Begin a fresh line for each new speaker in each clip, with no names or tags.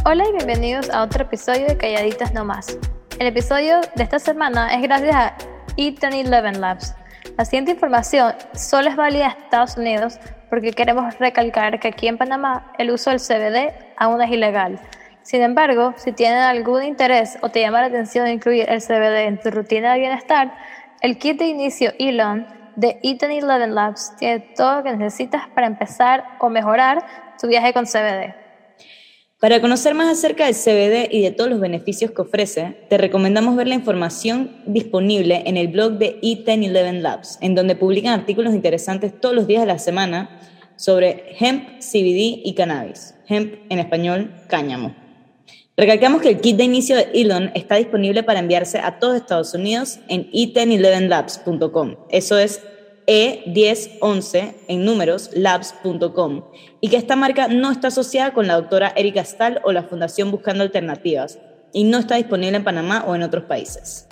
Hola y bienvenidos a otro episodio de Calladitas No Más. El episodio de esta semana es gracias a E1011 Labs. La siguiente información solo es válida en Estados Unidos porque queremos recalcar que aquí en Panamá el uso del CBD aún es ilegal. Sin embargo, si tienes algún interés o te llama la atención incluir el CBD en tu rutina de bienestar, el kit de inicio E-Learn de E1011 Labs tiene todo lo que necesitas para empezar o mejorar tu viaje con CBD.
Para conocer más acerca del CBD y de todos los beneficios que ofrece, te recomendamos ver la información disponible en el blog de E1011 Labs, en donde publican artículos interesantes todos los días de la semana sobre hemp, CBD y cannabis. Hemp, en español, cáñamo. Recalcamos que el kit de inicio de Elon está disponible para enviarse a todos Estados Unidos en e1011labs.com. Eso es E1011 en números labs.com, y que esta marca no está asociada con la doctora Erika Stahl o la Fundación Buscando Alternativas y no está disponible en Panamá o en otros países.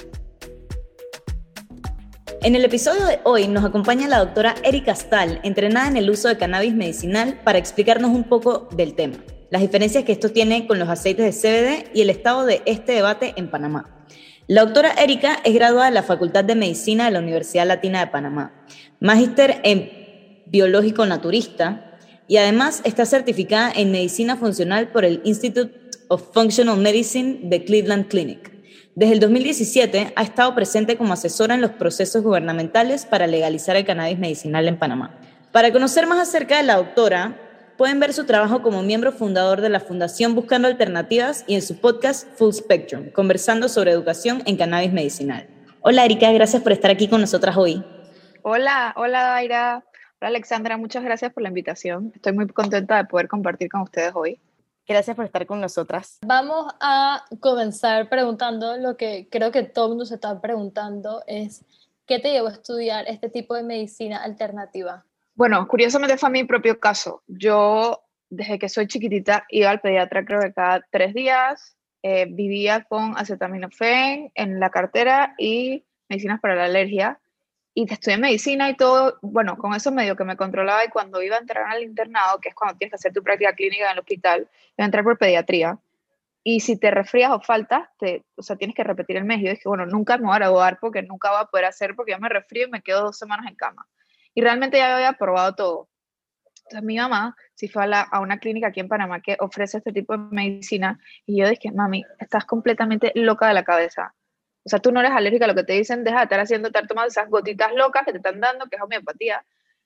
En el episodio de hoy nos acompaña la doctora Erika Stahl, entrenada en el uso de cannabis medicinal, para explicarnos un poco del tema, las diferencias que esto tiene con los aceites de CBD y el estado de este debate en Panamá. La doctora Erika es graduada de la Facultad de Medicina de la Universidad Latina de Panamá, magíster en biológico naturista y además está certificada en medicina funcional por el Institute of Functional Medicine de Cleveland Clinic. Desde el 2017 ha estado presente como asesora en los procesos gubernamentales para legalizar el cannabis medicinal en Panamá. Para conocer más acerca de la doctora, pueden ver su trabajo como miembro fundador de la Fundación Buscando Alternativas y en su podcast Full Spectrum, conversando sobre educación en cannabis medicinal. Hola Erika, gracias por estar aquí con nosotras hoy.
Hola Daira. Hola Alexandra, muchas gracias por la invitación. Estoy muy contenta de poder compartir con ustedes hoy.
Gracias por estar con nosotras.
Vamos a comenzar preguntando lo que creo que todo el mundo se está preguntando es ¿qué te llevó a estudiar este tipo de medicina alternativa?
Bueno, curiosamente fue mi propio caso. Yo, desde que soy chiquitita, iba al pediatra creo que cada 3 días, vivía con acetaminofén en la cartera y medicinas para la alergia. Y estudié medicina y todo, bueno, con eso medio que me controlaba, y cuando iba a entrar al internado, que es cuando tienes que hacer tu práctica clínica en el hospital, iba a entrar por pediatría. Y si te resfrías o faltas, o sea, tienes que repetir el mes. Yo dije, bueno, nunca me voy a graduar porque nunca voy a poder hacer, porque yo me resfrío y me quedo 2 semanas en cama. Y realmente ya había probado todo. Entonces mi mamá sí fue a una clínica aquí en Panamá que ofrece este tipo de medicina, y yo dije, mami, estás completamente loca de la cabeza. O sea, tú no eres alérgica a lo que te dicen, deja de estar tomando esas gotitas locas que te están dando, que es homeopatía.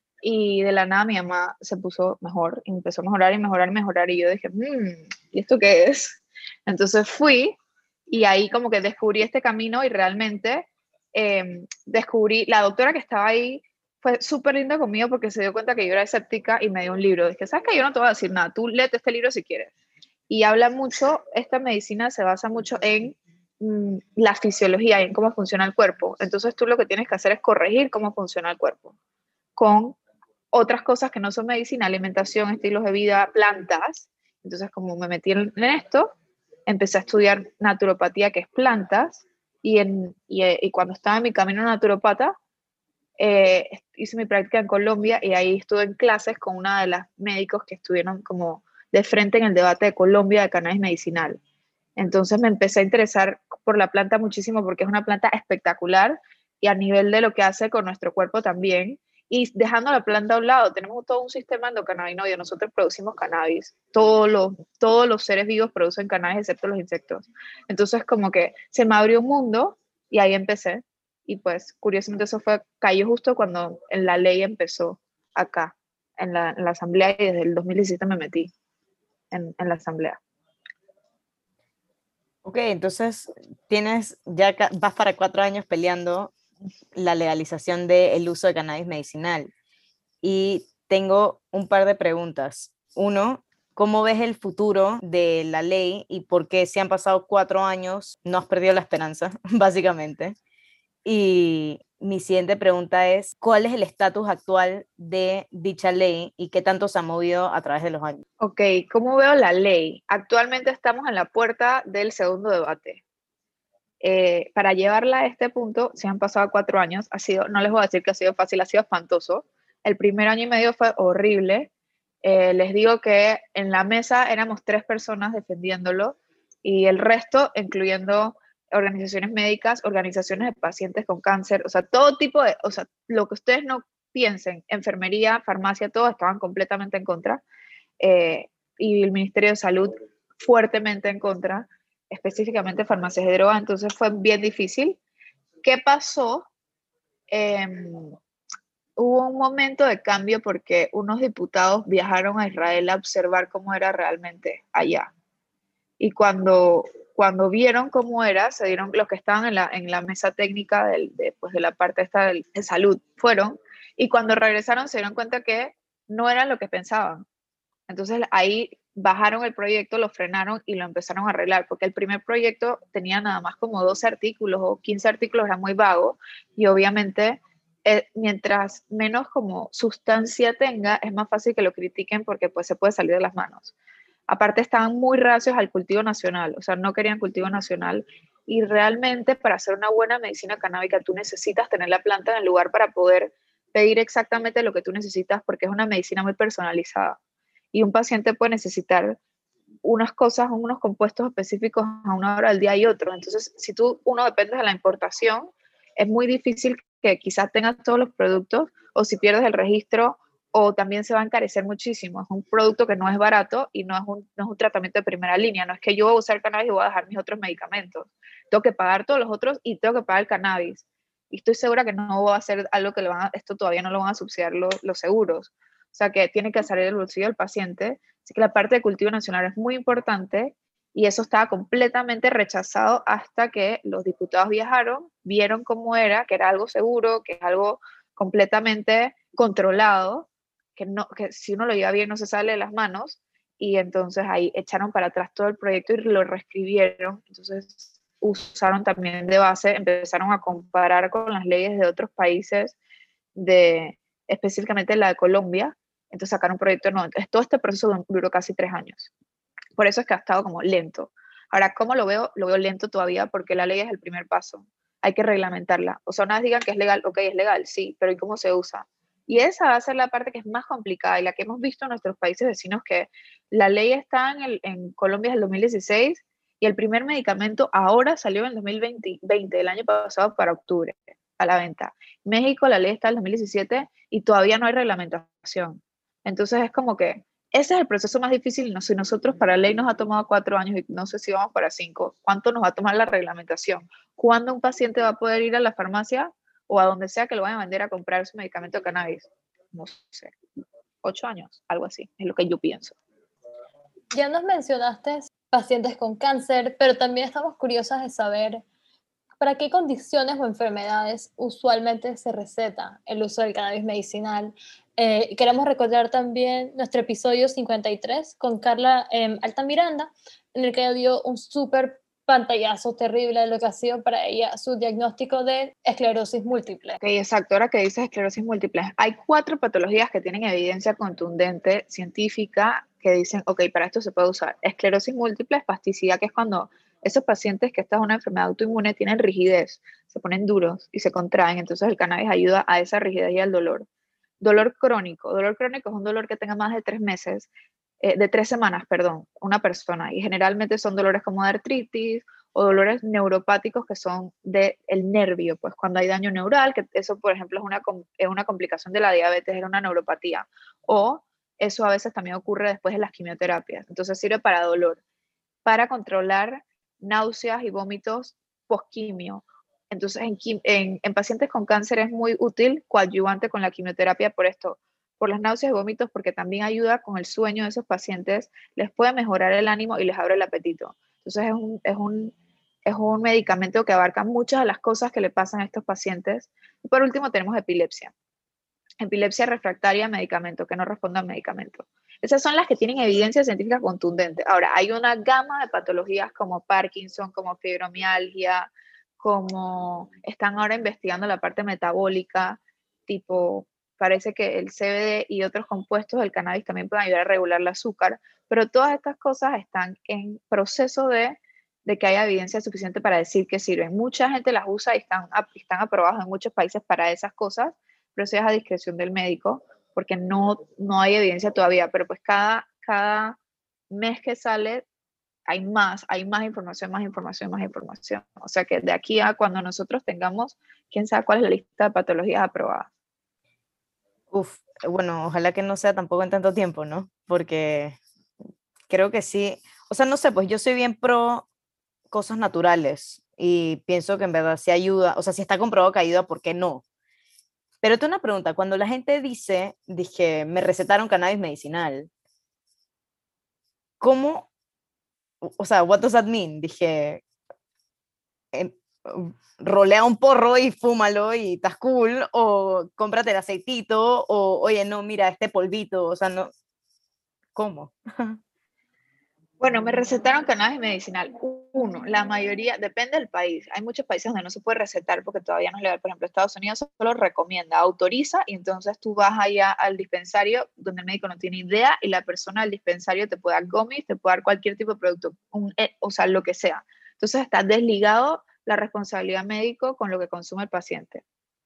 Y de la nada mi mamá se puso mejor, y empezó a mejorar y mejorar y mejorar, y yo dije, ¿y esto qué es? Entonces fui, y ahí como que descubrí este camino, y realmente descubrí, la doctora que estaba ahí fue súper linda conmigo porque se dio cuenta que yo era escéptica y me dio un libro. Dije, ¿sabes qué? Yo no te voy a decir nada, tú léete este libro si quieres. Y habla mucho, esta medicina se basa mucho en la fisiología y en cómo funciona el cuerpo. Entonces tú lo que tienes que hacer es corregir cómo funciona el cuerpo con otras cosas que no son medicina, alimentación, estilos de vida, plantas. Entonces, como me metí en esto, empecé a estudiar naturopatía, que es plantas, y cuando estaba en mi camino naturopata, hice mi práctica en Colombia, y ahí estuve en clases con una de las médicos que estuvieron como de frente en el debate de Colombia de cannabis medicinal. Entonces me empecé a interesar por la planta muchísimo porque es una planta espectacular, y a nivel de lo que hace con nuestro cuerpo también. Y dejando la planta a un lado, tenemos todo un sistema endocannabinoide. Nosotros producimos cannabis. Todos los seres vivos producen cannabis excepto los insectos. Entonces como que se me abrió un mundo, y ahí empecé. Y pues curiosamente eso cayó justo cuando en la ley empezó acá, en la asamblea, y desde el 2017 me metí en la asamblea.
Ok, entonces vas para 4 años peleando la legalización del uso de cannabis medicinal. Y tengo un par de preguntas. Uno, ¿cómo ves el futuro de la ley y por qué, si han pasado 4 años, no has perdido la esperanza, básicamente? Y mi siguiente pregunta es, ¿cuál es el estatus actual de dicha ley y qué tanto se ha movido a través de los años?
Ok, ¿cómo veo la ley? Actualmente estamos en la puerta del segundo debate. Para llevarla a este punto, se han pasado 4 años, no les voy a decir que ha sido fácil, ha sido espantoso. El primer año y medio fue horrible. Les digo que en la mesa éramos 3 personas defendiéndolo y el resto, incluyendo organizaciones médicas, organizaciones de pacientes con cáncer, o sea, todo tipo de, o sea, lo que ustedes no piensen, enfermería, farmacia, todos estaban completamente en contra. Y el Ministerio de Salud fuertemente en contra, específicamente farmacias de droga, entonces fue bien difícil. ¿Qué pasó? Hubo un momento de cambio porque unos diputados viajaron a Israel a observar cómo era realmente allá. Y cuando vieron cómo era, se dieron los que estaban en la mesa técnica pues de la parte esta de salud, fueron, y cuando regresaron se dieron cuenta que no era lo que pensaban. Entonces ahí bajaron el proyecto, lo frenaron y lo empezaron a arreglar, porque el primer proyecto tenía nada más como 12 artículos o 15 artículos, era muy vago, y obviamente mientras menos como sustancia tenga, es más fácil que lo critiquen porque pues se puede salir de las manos. Aparte estaban muy reacios al cultivo nacional, o sea, no querían cultivo nacional, y realmente para hacer una buena medicina canábica tú necesitas tener la planta en el lugar para poder pedir exactamente lo que tú necesitas, porque es una medicina muy personalizada y un paciente puede necesitar unas cosas, unos compuestos específicos a una hora del día y otro. Entonces, si uno depende de la importación, es muy difícil que quizás tengas todos los productos o si pierdes el registro o también se va a encarecer muchísimo. Es un producto que no es barato y no es un tratamiento de primera línea. No es que yo voy a usar cannabis y voy a dejar mis otros medicamentos. Tengo que pagar todos los otros y tengo que pagar el cannabis. Y estoy segura que no va a ser algo que esto todavía no lo van a subsidiar los seguros. O sea que tiene que salir del bolsillo del paciente. Así que la parte de cultivo nacional es muy importante y eso estaba completamente rechazado hasta que los diputados viajaron, vieron cómo era, que era algo seguro, que es algo completamente controlado, que si uno lo lleva bien no se sale de las manos, y entonces ahí echaron para atrás todo el proyecto y lo reescribieron. Entonces usaron también de base, empezaron a comparar con las leyes de otros países, específicamente la de Colombia, entonces sacaron un proyecto nuevo. Entonces todo este proceso duró casi 3 años. Por eso es que ha estado como lento. Ahora, ¿cómo lo veo? Lo veo lento todavía porque la ley es el primer paso. Hay que reglamentarla. O sea, una vez digan que es legal, ok, es legal, sí, pero ¿y cómo se usa? Y esa va a ser la parte que es más complicada y la que hemos visto en nuestros países vecinos, que la ley está en Colombia desde el 2016 y el primer medicamento ahora salió en el 2020, el año pasado, para octubre, a la venta. México, la ley está en el 2017 y todavía no hay reglamentación. Entonces es como que ese es el proceso más difícil. No sé, nosotros para ley nos ha tomado 4 años y no sé si vamos para 5. ¿Cuánto nos va a tomar la reglamentación? ¿Cuándo un paciente va a poder ir a la farmacia o a donde sea que lo vayan a vender a comprar su medicamento de cannabis? No sé, 8 años, algo así, es lo que yo pienso.
Ya nos mencionaste pacientes con cáncer, pero también estamos curiosas de saber para qué condiciones o enfermedades usualmente se receta el uso del cannabis medicinal. Queremos recordar también nuestro episodio 53 con Carla Altamiranda, en el que ella dio un súper pantallazo terrible de lo que ha sido para ella su diagnóstico de esclerosis múltiple.
Ok, exacto. Ahora que dices esclerosis múltiple, hay 4 patologías que tienen evidencia contundente científica que dicen, ok, para esto se puede usar. Esclerosis múltiple, espasticidad, que es cuando esos pacientes que esta es una enfermedad autoinmune tienen rigidez, se ponen duros y se contraen, entonces el cannabis ayuda a esa rigidez y al dolor. Dolor crónico. Dolor crónico es un dolor que tenga más de 3 meses, de 3 semanas, perdón, una persona. Y generalmente son dolores como de artritis o dolores neuropáticos que son del nervio, pues cuando hay daño neural, que eso por ejemplo es una complicación de la diabetes, era una neuropatía. O eso a veces también ocurre después de las quimioterapias. Entonces sirve para dolor, para controlar náuseas y vómitos postquimio. Entonces, en pacientes con cáncer es muy útil coadyuvante con la quimioterapia por esto, por las náuseas y vómitos, porque también ayuda con el sueño de esos pacientes, les puede mejorar el ánimo y les abre el apetito. Entonces, es un medicamento que abarca muchas de las cosas que le pasan a estos pacientes. Y por último, tenemos epilepsia. Epilepsia refractaria a medicamento, que no responde a medicamento. Esas son las que tienen evidencia científica contundente. Ahora, hay una gama de patologías como Parkinson, como fibromialgia, como están ahora investigando la parte metabólica, tipo, parece que el CBD y otros compuestos del cannabis también pueden ayudar a regular el azúcar, pero todas estas cosas están en proceso de que haya evidencia suficiente para decir que sirven. Mucha gente las usa y están aprobados en muchos países para esas cosas, pero eso es a discreción del médico, porque no hay evidencia todavía, pero pues cada mes que sale hay más información, más información, más información. O sea que de aquí a cuando nosotros tengamos, quién sabe cuál es la lista de patologías aprobadas.
Uf, bueno, ojalá que no sea tampoco en tanto tiempo, ¿no? Porque creo que sí. O sea, no sé, pues yo soy bien pro cosas naturales y pienso que en verdad sí ayuda. O sea, si está comprobado que ayuda, ¿por qué no? Pero tengo una pregunta. Cuando la gente dije, me recetaron cannabis medicinal, ¿cómo? O sea, what does that mean? Dije, em, rolea un porro y fúmalo y estás cool, o cómprate el aceitito, o oye, no, mira, este polvito, o sea, no, ¿cómo?
Bueno, me recetaron cannabis medicinal. Uno, la mayoría, depende del país. Hay muchos países donde no se puede recetar porque todavía no es legal. Por ejemplo, Estados Unidos solo recomienda, autoriza, y entonces tú vas allá al dispensario donde el médico no tiene idea y la persona del dispensario te puede dar gummies, te puede dar cualquier tipo de producto, o sea, lo que sea. Entonces está desligado la responsabilidad médico con lo que consume el paciente.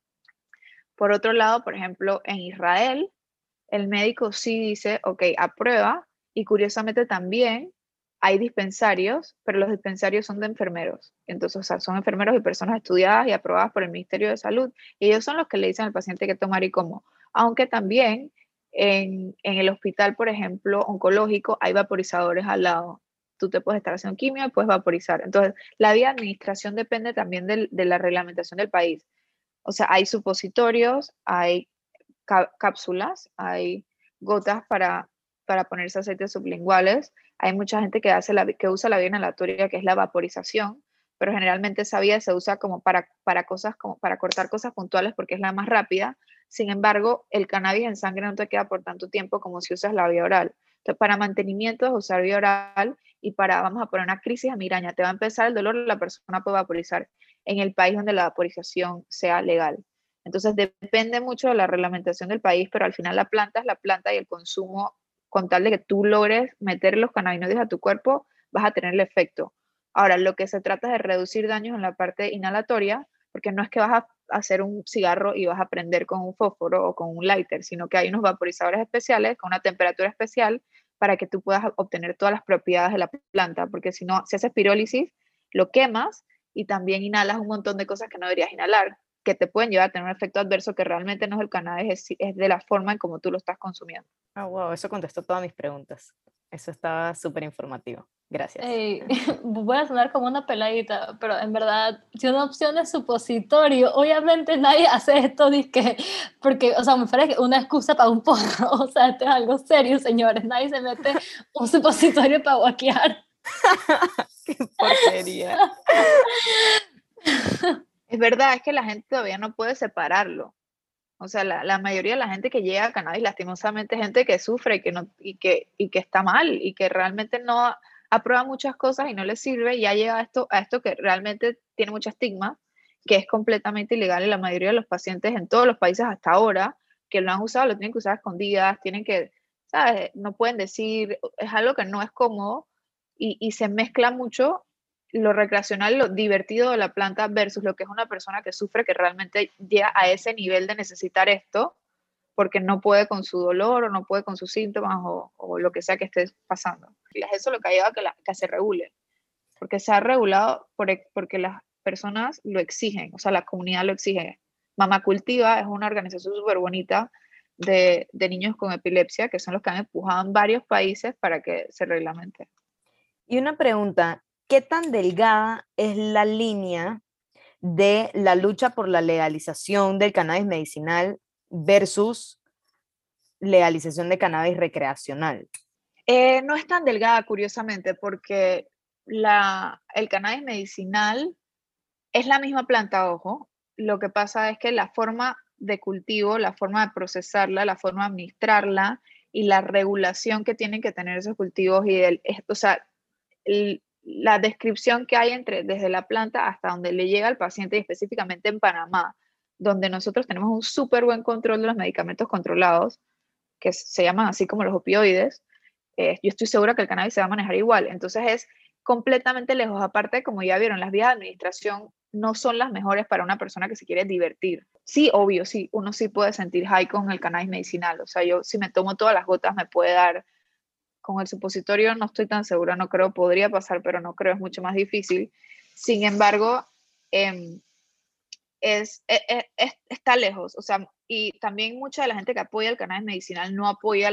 Por otro lado, por ejemplo, en Israel, el médico sí dice, ok, aprueba, y curiosamente también hay dispensarios, pero los dispensarios son de enfermeros. Entonces, o sea, son enfermeros y personas estudiadas y aprobadas por el Ministerio de Salud, y ellos son los que le dicen al paciente qué tomar y cómo. Aunque también en el hospital, por ejemplo, oncológico, hay vaporizadores al lado. Tú te puedes estar haciendo quimio y puedes vaporizar. Entonces, la vía de administración depende también de la reglamentación del país. O sea, hay supositorios, hay cápsulas, hay gotas para ponerse aceites sublinguales. Hay mucha gente que usa la vía inhalatoria, que es la vaporización, pero generalmente esa vía se usa como para cosas, como para cortar cosas puntuales porque es la más rápida. Sin embargo, el cannabis en sangre no te queda por tanto tiempo como si usas la vía oral. Entonces, para mantenimiento es usar vía oral, y vamos a poner una crisis de migraña, te va a empezar el dolor, la persona puede vaporizar en el país donde la vaporización sea legal. Entonces depende mucho de la reglamentación del país, pero al final la planta es la planta, y el consumo, con tal de que tú logres meter los cannabinoides a tu cuerpo, vas a tener el efecto. Ahora, lo que se trata es de reducir daños en la parte inhalatoria, porque no es que vas a hacer un cigarro y vas a prender con un fósforo o con un lighter, sino que hay unos vaporizadores especiales con una temperatura especial para que tú puedas obtener todas las propiedades de la planta, porque si no, si haces pirólisis, lo quemas y también inhalas un montón de cosas que no deberías inhalar, que te pueden llevar a tener un efecto adverso que realmente no es el cannabis, es de la forma en cómo tú lo estás consumiendo.
Ah, wow, eso contestó todas mis preguntas. Eso estaba súper informativo. Gracias.
Ey, voy a sonar como una peladita, pero en verdad, si una opción es supositorio, obviamente nadie hace esto disque, porque, o sea, me parece que una excusa para un porro, o sea, esto es algo serio, señores, nadie se mete un supositorio para guaquear.
Qué porquería.
Es verdad, es que la gente todavía no puede separarlo. O sea, la mayoría de la gente que llega a cannabis, lastimosamente, es gente que sufre y que está mal y que realmente no aprueba muchas cosas y no le sirve, y ya llega a esto que realmente tiene mucho estigma, que es completamente ilegal, y la mayoría de los pacientes en todos los países hasta ahora que lo han usado lo tienen que usar a escondidas, tienen que, ¿sabes? No pueden decir, es algo que no es cómodo, y se mezcla mucho lo recreacional, lo divertido de la planta versus lo que es una persona que sufre, que realmente llega a ese nivel de necesitar esto porque no puede con su dolor o no puede con sus síntomas o lo que sea que esté pasando. Y es eso lo que ha llevado a que se regule, porque se ha regulado porque las personas lo exigen, o sea, la comunidad lo exige. Mamá Cultiva es una organización súper bonita de niños con epilepsia, que son los que han empujado en varios países para que se reglamente.
Y una pregunta, ¿qué tan delgada es la línea de la lucha por la legalización del cannabis medicinal versus legalización de cannabis recreacional?
No es tan delgada, curiosamente, porque el cannabis medicinal es la misma planta, ojo. Lo que pasa es que la forma de cultivo, la forma de procesarla, la forma de administrarla y la regulación que tienen que tener esos cultivos o sea, la descripción que hay desde la planta hasta donde le llega al paciente, y específicamente en Panamá, donde nosotros tenemos un súper buen control de los medicamentos controlados, que se llaman así como los opioides. Yo estoy segura que el cannabis se va a manejar igual. Entonces es completamente lejos. Aparte, como ya vieron, las vías de administración no son las mejores para una persona que se quiere divertir. Sí, obvio, sí, uno sí puede sentir high con el cannabis medicinal. O sea, yo si me tomo todas las gotas me puede dar. Con el supositorio no estoy tan segura, no creo, podría pasar, pero no creo, es mucho más difícil. Sin embargo, em, está lejos, o sea, y también mucha de la gente que apoya el cannabis medicinal no apoya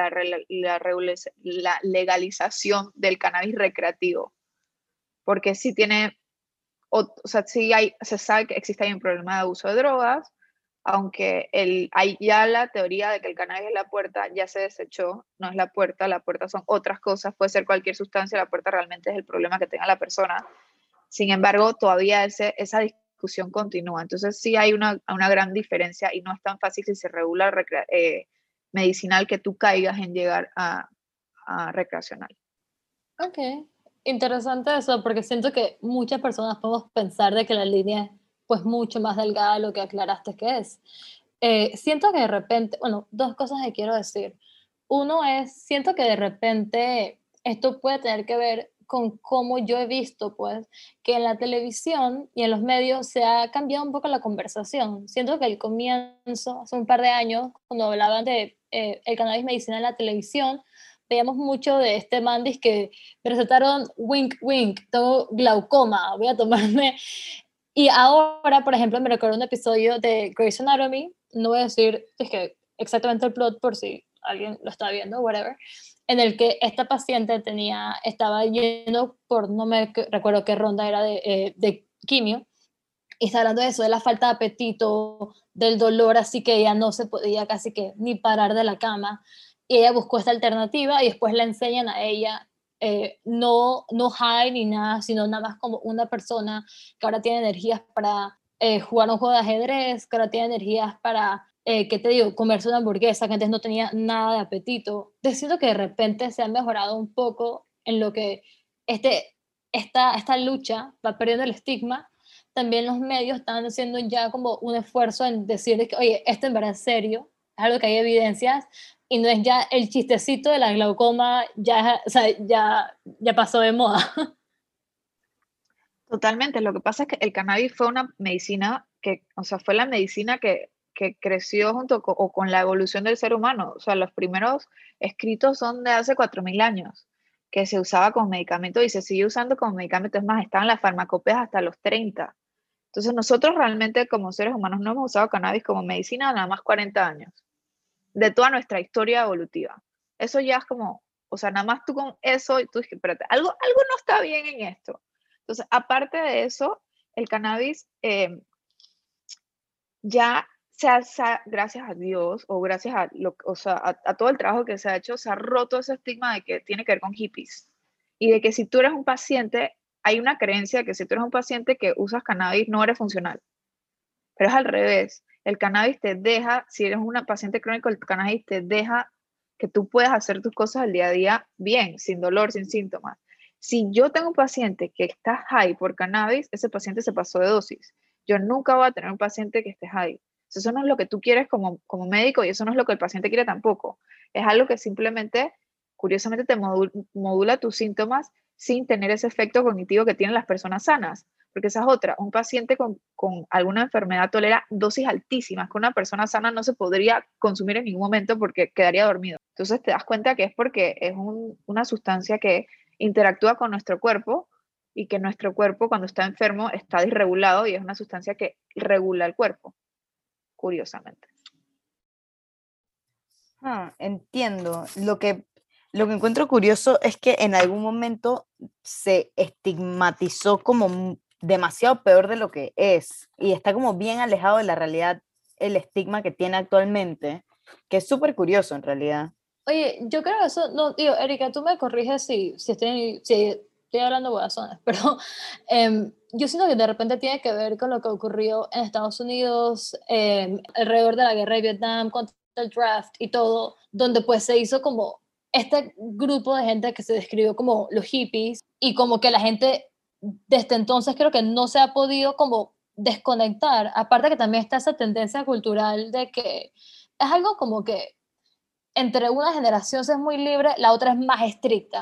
la legalización del cannabis recreativo, porque sí tiene, o sea, sí se sabe que existe ahí un problema de abuso de drogas, aunque hay ya la teoría de que el cannabis es la puerta ya se desechó, no es la puerta son otras cosas, puede ser cualquier sustancia, la puerta realmente es el problema que tenga la persona. Sin embargo, todavía esa discusión continúa. Entonces sí hay una gran diferencia y no es tan fácil si se regula medicinal que tú caigas en llegar a recreacional.
Ok, interesante eso, porque siento que muchas personas podemos pensar de que la línea es pues mucho más delgada de lo que aclaraste que es. Siento que de repente, bueno, dos cosas que quiero decir. Uno es, siento que de repente esto puede tener que ver con cómo yo he visto, pues, que en la televisión y en los medios se ha cambiado un poco la conversación. Siento que al comienzo, hace un par de años, cuando hablaban de el cannabis medicinal en la televisión, veíamos mucho de este mandis que me recetaron wink wink, tengo glaucoma, voy a tomarme. Y ahora, por ejemplo, me recuerdo un episodio de Grey's Anatomy, no voy a decir es que exactamente el plot por si alguien lo está viendo, whatever, en el que esta paciente estaba yendo por, no me recuerdo qué ronda era de quimio, y está hablando de eso, de la falta de apetito, del dolor, así que ella no se podía casi que ni parar de la cama, y ella buscó esta alternativa y después le enseñan a ella, no high ni nada, sino nada más como una persona que ahora tiene energías para jugar un juego de ajedrez, que ahora tiene energías para, ¿qué te digo?, comerse una hamburguesa, que antes no tenía nada de apetito. Decido que de repente se ha mejorado un poco en lo que esta lucha va perdiendo el estigma. También los medios están haciendo ya como un esfuerzo en decir que, oye, esto en verdad es serio, es algo que hay evidencias, y no es ya el chistecito de la glaucoma, ya, o sea, ya pasó de moda.
Totalmente, lo que pasa es que el cannabis fue una medicina o sea, fue la medicina que creció junto con la evolución del ser humano. O sea, los primeros escritos son de hace 4.000 años, que se usaba como medicamento y se sigue usando como medicamento. Es más, estaban las farmacopeas hasta los 30. Entonces, nosotros realmente como seres humanos no hemos usado cannabis como medicina nada más 40 años, de toda nuestra historia evolutiva. Eso ya es como, o sea, nada más tú con eso, y tú dices, espérate, algo no está bien en esto. Entonces, aparte de eso, el cannabis ya gracias a Dios, o gracias o sea, a todo el trabajo que se ha hecho, se ha roto ese estigma de que tiene que ver con hippies. Y de que si tú eres un paciente, hay una creencia de que si tú eres un paciente que usas cannabis, no eres funcional. Pero es al revés. El cannabis te deja, si eres una paciente crónico, el cannabis te deja que tú puedas hacer tus cosas al día a día bien, sin dolor, sin síntomas. Si yo tengo un paciente que está high por cannabis, ese paciente se pasó de dosis. Yo nunca voy a tener un paciente que esté high. Eso no es lo que tú quieres como médico y eso no es lo que el paciente quiere tampoco. Es algo que simplemente, curiosamente, te modula tus síntomas sin tener ese efecto cognitivo que tienen las personas sanas. Porque esa es otra. Un paciente con alguna enfermedad tolera dosis altísimas que una persona sana no se podría consumir en ningún momento porque quedaría dormido. Entonces te das cuenta que es porque es una sustancia que interactúa con nuestro cuerpo y que nuestro cuerpo cuando está enfermo está disregulado y es una sustancia que regula el cuerpo, curiosamente.
Entiendo. Lo que encuentro curioso es que en algún momento se estigmatizó como demasiado peor de lo que es y está como bien alejado de la realidad el estigma que tiene actualmente, que es súper curioso en realidad.
Oye, yo creo que eso, no, digo, Erika, tú me corriges si estoy hablando bobazones, pero yo siento que de repente tiene que ver con lo que ocurrió en Estados Unidos alrededor de la guerra de Vietnam, contra el draft y todo, donde pues se hizo como este grupo de gente que se describió como los hippies y como que la gente desde entonces creo que no se ha podido como desconectar, aparte que también está esa tendencia cultural de que es algo como que entre una generación es muy libre, la otra es más estricta.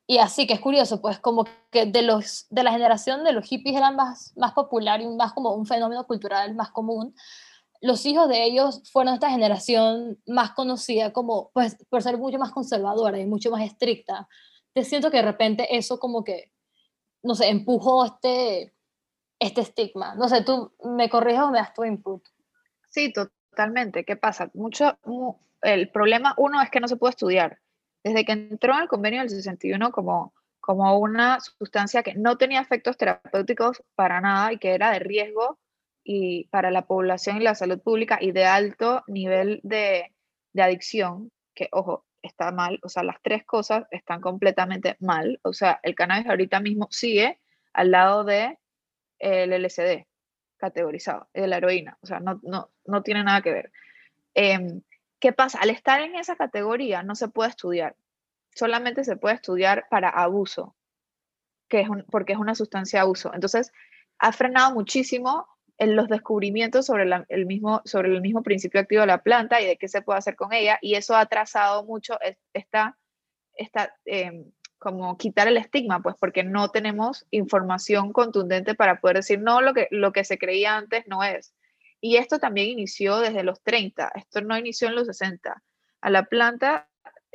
Y así que es curioso, pues como que de la generación de los hippies eran más popular y más como un fenómeno cultural más común. Los hijos de ellos fueron esta generación más conocida como, pues, por ser mucho más conservadora y mucho más estricta. Te siento que de repente eso como que, no sé, empujó este estigma. No sé, tú me corriges o me das tu input.
Sí, totalmente. ¿Qué pasa? El problema, uno, es que no se puede estudiar. Desde que entró en el convenio del 61 como una sustancia que no tenía efectos terapéuticos para nada y que era de riesgo y para la población y la salud pública y de alto nivel de adicción, que, ojo, está mal, o sea, las tres cosas están completamente mal. O sea, el cannabis ahorita mismo sigue al lado de el LSD categorizado, de la heroína, o sea, no tiene nada que ver. Eh, ¿Qué pasa? Al estar en esa categoría no se puede estudiar, solamente se puede estudiar para abuso, porque es una sustancia de abuso. Entonces, ha frenado muchísimo en los descubrimientos sobre el mismo principio activo de la planta y de qué se puede hacer con ella, y eso ha atrasado mucho como quitar el estigma, pues porque no tenemos información contundente para poder decir, no, lo que se creía antes no es. Y esto también inició desde los 30, esto no inició en los 60. A la planta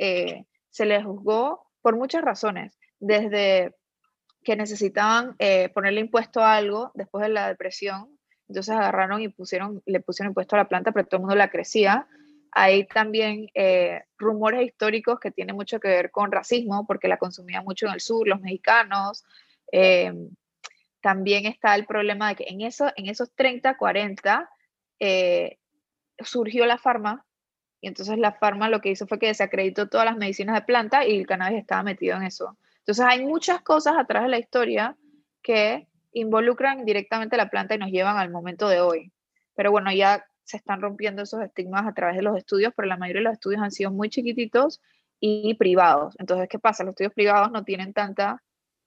se le juzgó por muchas razones, desde que necesitaban ponerle impuesto a algo después de la depresión, entonces agarraron y le pusieron impuesto a la planta, pero todo el mundo la crecía. Hay también rumores históricos que tienen mucho que ver con racismo, porque la consumían mucho en el sur, los mexicanos. Eh, También está el problema de que en esos 30, 40 eh, surgió la farma, y entonces la farma lo que hizo fue que desacreditó todas las medicinas de planta y el cannabis estaba metido en eso. Entonces hay muchas cosas atrás de la historia que involucran directamente la planta y nos llevan al momento de hoy. Pero bueno, ya se están rompiendo esos estigmas a través de los estudios, pero la mayoría de los estudios han sido muy chiquititos y privados. Entonces, ¿qué pasa? Los estudios privados no tienen tanta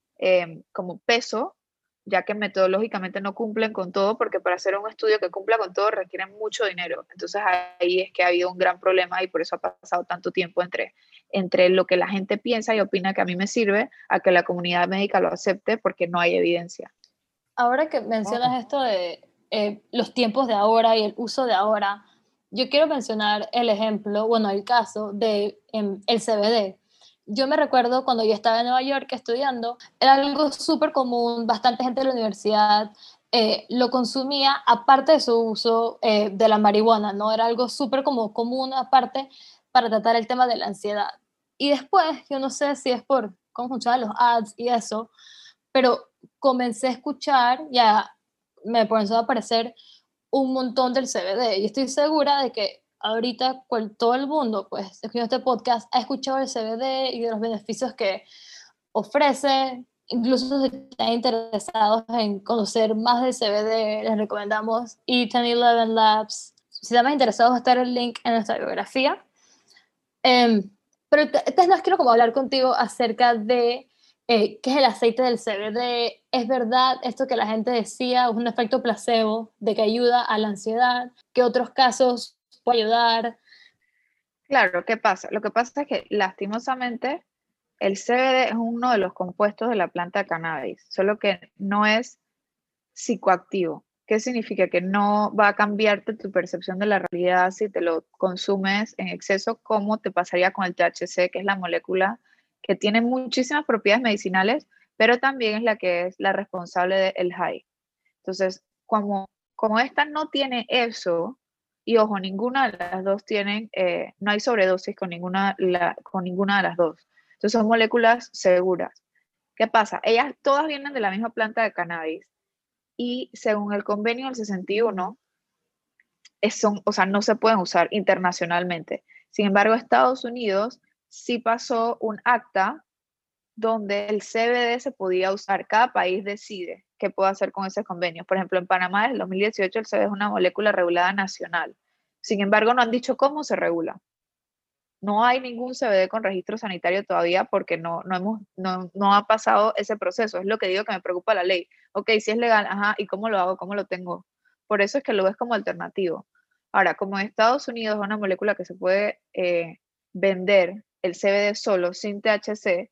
como peso, ya que metodológicamente no cumplen con todo, porque para hacer un estudio que cumpla con todo requieren mucho dinero. Entonces ahí es que ha habido un gran problema y por eso ha pasado tanto tiempo entre lo que la gente piensa y opina que a mí me sirve, a que la comunidad médica lo acepte porque no hay evidencia.
Ahora que mencionas esto de los tiempos de ahora y el uso de ahora, yo quiero mencionar el ejemplo, bueno, el caso de el CBD. Yo me recuerdo cuando yo estaba en Nueva York estudiando, era algo súper común, bastante gente de la universidad lo consumía aparte de su uso de la marihuana, ¿no? Era algo súper como común aparte para tratar el tema de la ansiedad. Y después, yo no sé si es por cómo funcionan los ads y eso, pero comencé a escuchar, ya me comenzó a aparecer un montón del CBD y estoy segura de que ahorita todo el mundo, pues, escuchando este podcast, ha escuchado el CBD y de los beneficios que ofrece. Incluso si están interesados en conocer más del CBD, les recomendamos E1011 Labs. Si están más interesados, va a estar el link en nuestra biografía. Pero entonces no quiero como hablar contigo acerca de qué es el aceite del CBD. ¿Es verdad esto que la gente decía, es un efecto placebo de que ayuda a la ansiedad? ¿Qué otros casos puede ayudar?
Claro, ¿qué pasa? Lo que pasa es que lastimosamente el CBD es uno de los compuestos de la planta de cannabis, solo que no es psicoactivo. ¿Qué significa? Que no va a cambiarte tu percepción de la realidad si te lo consumes en exceso, como te pasaría con el THC, que es la molécula que tiene muchísimas propiedades medicinales, pero también es la que es la responsable del high. Entonces, como esta no tiene eso, y ojo, ninguna de las dos tienen, no hay sobredosis con ninguna de las dos. Entonces son moléculas seguras. ¿Qué pasa? Ellas todas vienen de la misma planta de cannabis y según el convenio del 61, o sea, no se pueden usar internacionalmente. Sin embargo, Estados Unidos sí pasó un acta donde el CBD se podía usar. Cada país decide qué puede hacer con ese convenio. Por ejemplo, en Panamá, en el 2018, el CBD es una molécula regulada nacional. Sin embargo, no han dicho cómo se regula. No hay ningún CBD con registro sanitario todavía porque no ha pasado ese proceso. Es lo que digo que me preocupa la ley. Ok, si es legal, ajá, ¿y cómo lo hago? ¿Cómo lo tengo? Por eso es que lo ves como alternativo. Ahora, como en Estados Unidos es una molécula que se puede vender el CBD solo, sin THC,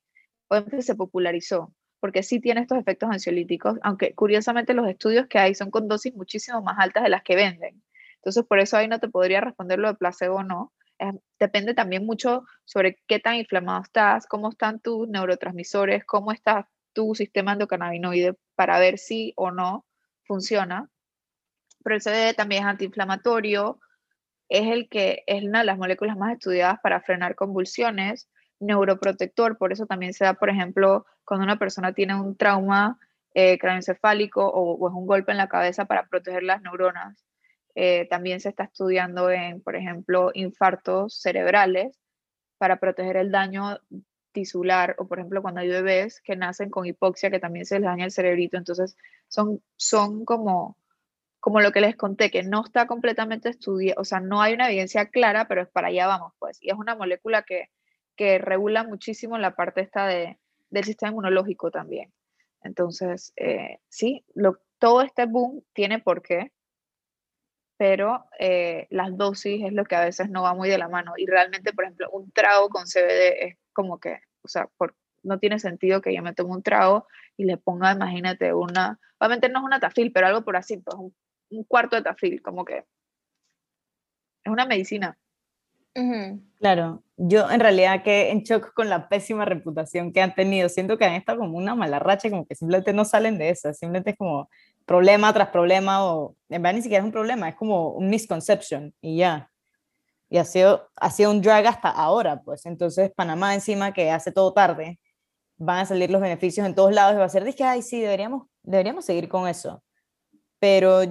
obviamente se popularizó, porque sí tiene estos efectos ansiolíticos, aunque curiosamente los estudios que hay son con dosis muchísimo más altas de las que venden. Entonces, por eso ahí no te podría responder lo de placebo o no. Depende también mucho sobre qué tan inflamado estás, cómo están tus neurotransmisores, cómo está tu sistema endocannabinoide para ver si o no funciona. Pero el CBD también es antiinflamatorio, es una de las moléculas más estudiadas para frenar convulsiones, neuroprotector, por eso también se da, por ejemplo, cuando una persona tiene un trauma craneoencefálico o es un golpe en la cabeza para proteger las neuronas. También se está estudiando en, por ejemplo, infartos cerebrales para proteger el daño tisular o, por ejemplo, cuando hay bebés que nacen con hipoxia, que también se les daña el cerebrito. Entonces, son como lo que les conté, que no está completamente estudiado, o sea, no hay una evidencia clara, pero es para allá vamos, pues. Y es una molécula que regula muchísimo la parte esta del sistema inmunológico también. Entonces, sí, todo este boom tiene por qué, pero las dosis es lo que a veces no va muy de la mano. Y realmente, por ejemplo, un trago con CBD es como que, o sea, no tiene sentido que yo me tome un trago y le ponga, imagínate, obviamente no es una tafil, pero algo por así, pues un cuarto de tafil, como que es una medicina.
Claro, yo en realidad quedé en shock con la pésima reputación que han tenido. Siento que han estado como una mala racha, como que simplemente no salen de eso. Simplemente es como problema tras problema, o en verdad ni siquiera es un problema, es como un misconception y ya. Y ha sido un drag hasta ahora, pues. Entonces, Panamá encima que hace todo tarde, van a salir los beneficios en todos lados y va a ser, dije, ay, sí, deberíamos seguir con eso. Pero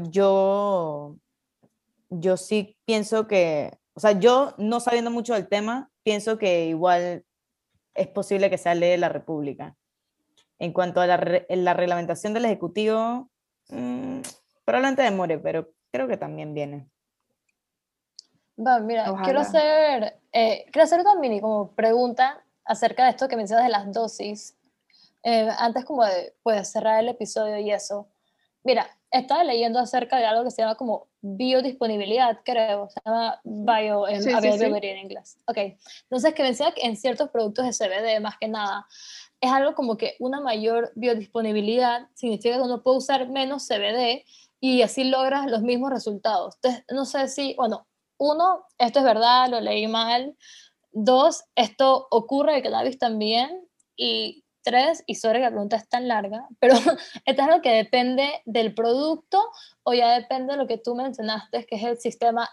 yo sí pienso que, o sea, yo no sabiendo mucho del tema, pienso que igual es posible que sea ley de la República. En cuanto a la reglamentación del Ejecutivo, probablemente demore, pero creo que también viene.
Va, mira,
Ojalá.
quiero hacer una mini como pregunta acerca de esto que mencionas de las dosis. Antes como de pues, cerrar el episodio y eso. Mira, estaba leyendo acerca de algo que se llama como biodisponibilidad, creo, se llama
Sí, sí, sí.
availability en inglés. Ok, entonces que menciona que en ciertos productos de CBD, más que nada, es algo como que una mayor biodisponibilidad significa que uno puede usar menos CBD y así logras los mismos resultados. Entonces, no sé si, bueno, uno, esto es verdad, lo leí mal. Dos, esto ocurre en el cannabis también. Y tres, y sobre que la pregunta es tan larga, pero esto es lo que depende del producto o ya depende de lo que tú mencionaste, que es el sistema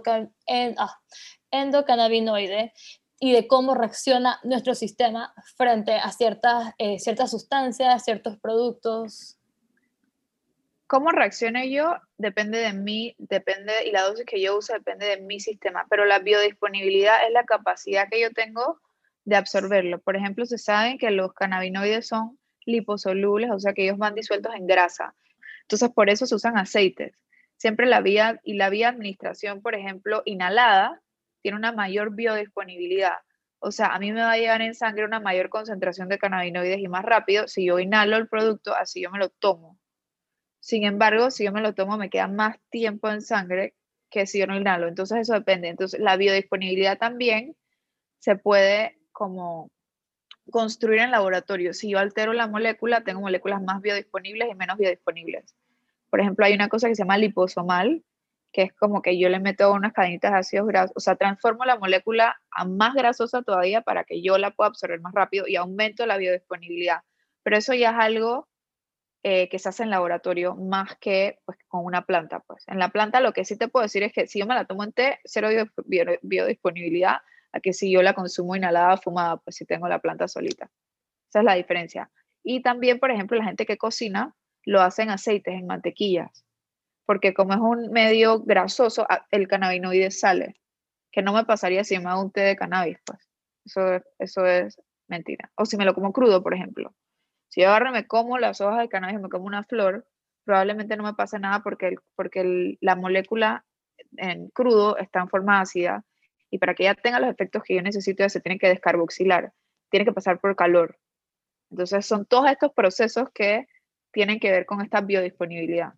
endocannabinoide y de cómo reacciona nuestro sistema frente a ciertas sustancias, ciertos productos.
Cómo reaccione yo depende de mí, y la dosis que yo use depende de mi sistema, pero la biodisponibilidad es la capacidad que yo tengo de absorberlo. Por ejemplo, se sabe que los cannabinoides son liposolubles, o sea que ellos van disueltos en grasa. Entonces, por eso se usan aceites. Siempre la vía administración, por ejemplo, inhalada, tiene una mayor biodisponibilidad. O sea, a mí me va a llegar en sangre una mayor concentración de cannabinoides y más rápido si yo inhalo el producto, así yo me lo tomo. Sin embargo, si yo me lo tomo, me queda más tiempo en sangre que si yo no inhalo. Entonces, eso depende. Entonces, la biodisponibilidad también se puede como construir en laboratorio. Si yo altero la molécula, tengo moléculas más biodisponibles y menos biodisponibles. Por ejemplo, hay una cosa que se llama liposomal, que es como que yo le meto unas cadenitas de ácidos grasos, o sea, transformo la molécula a más grasosa todavía para que yo la pueda absorber más rápido y aumento la biodisponibilidad. Pero eso ya es algo que se hace en laboratorio más que pues, con una planta. Pues. En la planta lo que sí te puedo decir es que si yo me la tomo en té, cero biodisponibilidad, a que si yo la consumo inhalada, fumada, pues si tengo la planta solita. Esa es la diferencia. Y también, por ejemplo, la gente que cocina lo hace en aceites, en mantequillas, porque como es un medio grasoso, el cannabinoide sale, que no me pasaría si me hago un té de cannabis, pues. Eso es mentira. O si me lo como crudo, por ejemplo. Si yo agarro y me como las hojas de cannabis y me como una flor, probablemente no me pase nada porque la molécula en crudo está en forma ácida y para que ella tenga los efectos que yo necesito, se tiene que descarboxilar, tiene que pasar por calor. Entonces son todos estos procesos que tienen que ver con esta biodisponibilidad.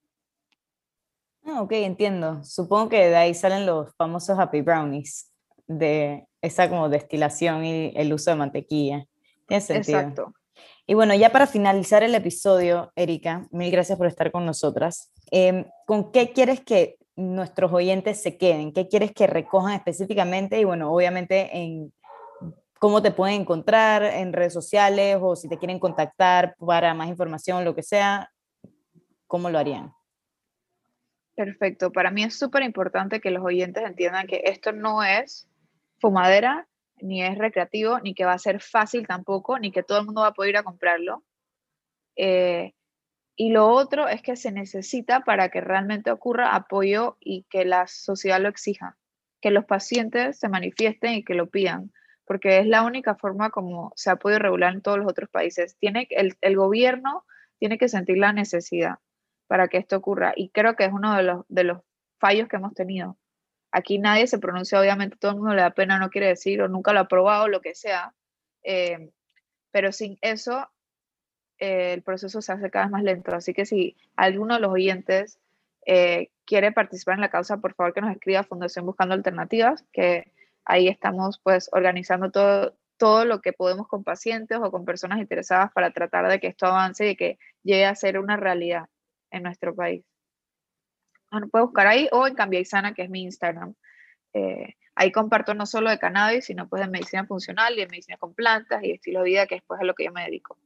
Ah, ok, entiendo. Supongo que de ahí salen los famosos happy brownies, de esa como destilación y el uso de mantequilla. Tiene sentido.
Exacto.
Y bueno, ya para finalizar el episodio, Erika, mil gracias por estar con nosotras. ¿Con qué quieres que nuestros oyentes se queden? ¿Qué quieres que recojan específicamente? Y bueno, obviamente en cómo te pueden encontrar en redes sociales o si te quieren contactar para más información, lo que sea, ¿cómo lo harían?
Perfecto. Para mí es súper importante que los oyentes entiendan que esto no es fumadera, ni es recreativo, ni que va a ser fácil tampoco, ni que todo el mundo va a poder ir a comprarlo. Eh, y lo otro es que se necesita para que realmente ocurra apoyo y que la sociedad lo exija, que los pacientes se manifiesten y que lo pidan, porque es la única forma como se ha podido regular en todos los otros países. El gobierno tiene que sentir la necesidad para que esto ocurra y creo que es uno de los fallos que hemos tenido. Aquí nadie se pronuncia, obviamente todo el mundo le da pena, no quiere decir o nunca lo ha probado, lo que sea, eh, pero sin eso el proceso se hace cada vez más lento. Así que si alguno de los oyentes quiere participar en la causa, por favor que nos escriba a Fundación Buscando Alternativas, que ahí estamos pues organizando todo lo que podemos con pacientes o con personas interesadas para tratar de que esto avance y que llegue a ser una realidad en nuestro país. Nos puede buscar ahí o en Cambia y Sana, que es mi Instagram. Ahí comparto no solo de cannabis, sino pues de medicina funcional y de medicina con plantas y estilo de vida, que después es a lo que yo me dedico.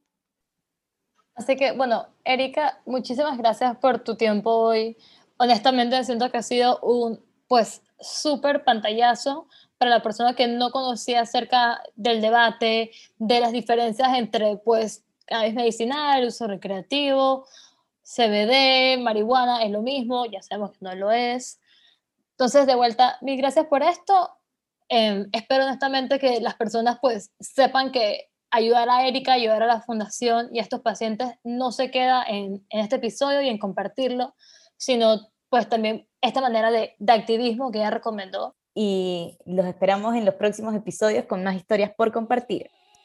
Así que, bueno, Erika, muchísimas gracias por tu tiempo hoy. Honestamente, siento que ha sido un, pues, súper pantallazo para la persona que no conocía acerca del debate, de las diferencias entre, pues, cannabis medicinal, uso recreativo, CBD, marihuana, es lo mismo, ya sabemos que no lo es. Entonces, de vuelta, mil gracias por esto. Espero honestamente que las personas pues sepan que ayudar a Erika, ayudar a la fundación y a estos pacientes no se queda en este episodio y en compartirlo, sino pues también esta manera de activismo que ella recomendó.
Y los esperamos en los próximos episodios con más historias por compartir.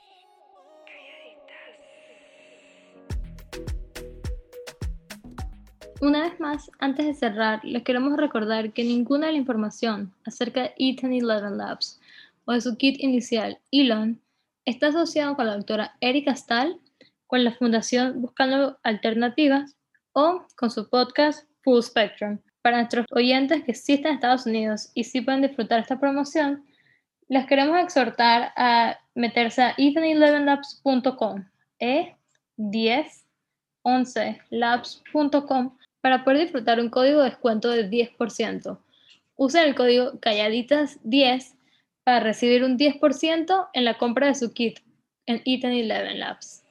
Una vez más, antes de cerrar, les queremos recordar que ninguna de la información acerca de E1011 Labs o de su kit inicial, Elon, está asociado con la doctora Erika Stahl, con la Fundación Buscando Alternativas o con su podcast Full Spectrum. Para nuestros oyentes que sí están en Estados Unidos y sí pueden disfrutar esta promoción, les queremos exhortar a meterse a e1011labs.com, e1011labs.com, para poder disfrutar un código de descuento de 10%. Usen el código Calladitas10 para recibir un 10% en la compra de su kit en E1011 Labs.